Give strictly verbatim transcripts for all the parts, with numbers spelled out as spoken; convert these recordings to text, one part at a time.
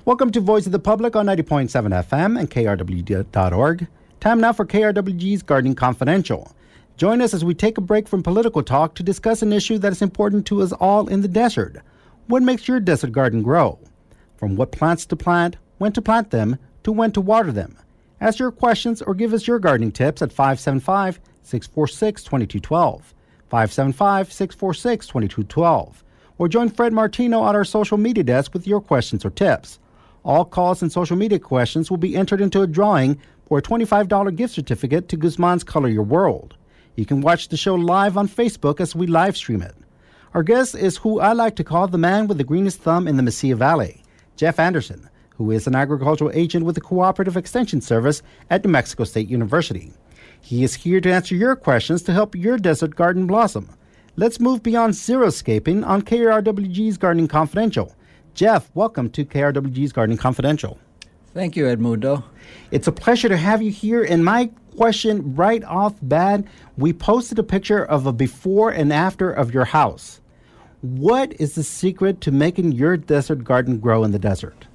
Welcome to Voice of the Public on ninety point seven F M and K R W dot org. Time now for K R W G's Gardening Confidential. Join us as we take a break from political talk to discuss an issue that is important to us all in the desert. What makes your desert garden grow? From what plants to plant, when to plant them, to when to water them. Ask your questions or give us your gardening tips at five seven five, six four six, two two one two, five seven five, six four six, two two one two, or join Fred Martino at our social media desk with your questions or tips. All calls and social media questions will be entered into a drawing for a twenty-five dollars gift certificate to Guzman's Color Your World. You can watch the show live on Facebook as we live stream it. Our guest is who I like to call the man with the greenest thumb in the Mesilla Valley, Jeff Anderson, who is an agricultural agent with the Cooperative Extension Service at New Mexico State University. He is here to answer your questions to help your desert garden blossom. Let's move beyond xeriscaping on K R W G's Gardening Confidential. Jeff, welcome to K R W G's Gardening Confidential. Thank you, Edmundo. It's a pleasure to have you here. And my question right off bat, we posted a picture of a before and after of your house. What is the secret to making your desert garden grow in the desert?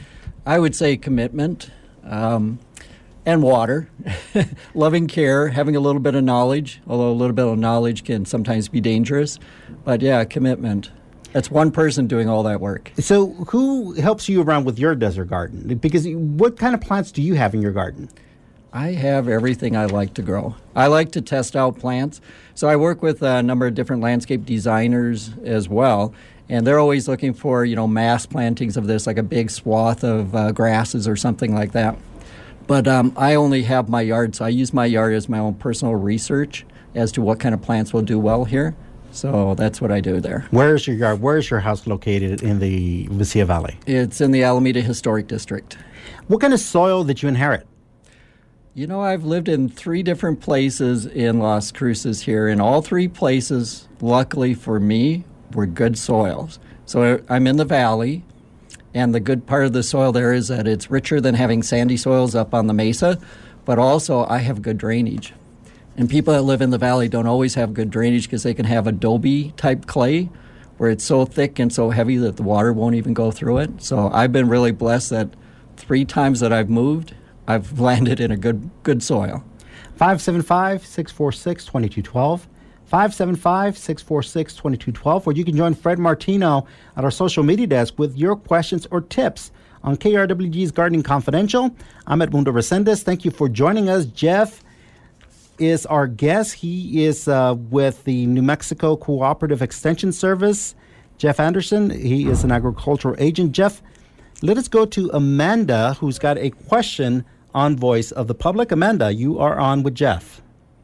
I would say commitment um, and water, loving care, having a little bit of knowledge, although a little bit of knowledge can sometimes be dangerous. But yeah, commitment. That's one person doing all that work. So who helps you around with your desert garden? Because what kind of plants do you have in your garden? I have everything I like to grow. I like to test out plants. So I work with a number of different landscape designers as well. And they're always looking for, you know, mass plantings of this, like a big swath of uh, grasses or something like that. But um, I only have my yard, so I use my yard as my own personal research as to what kind of plants will do well here. So that's what I do there. Where is your yard? Where is your house located in the Mesilla Valley? It's in the Alameda Historic District. What kind of soil did you inherit? You know, I've lived in three different places in Las Cruces here, and all three places, luckily for me, were good soils. So I'm in the valley, and the good part of the soil there is that it's richer than having sandy soils up on the mesa, but also I have good drainage. And people that live in the valley don't always have good drainage because they can have adobe-type clay where it's so thick and so heavy that the water won't even go through it. So I've been really blessed that three times that I've moved, I've landed in a good good soil. five seven five, six four six, two two one two, five seven five, six four six, two two one two, or you can join Fred Martino at our social media desk with your questions or tips on K R W G's Gardening Confidential. I'm Edmundo Resendez. Thank you for joining us. Jeff is our guest. He is uh, with the New Mexico Cooperative Extension Service. Jeff Anderson, he is an agricultural agent. Jeff, let us go to Amanda, who's got a question on Voice of the Public. Amanda, you are on with Jeff.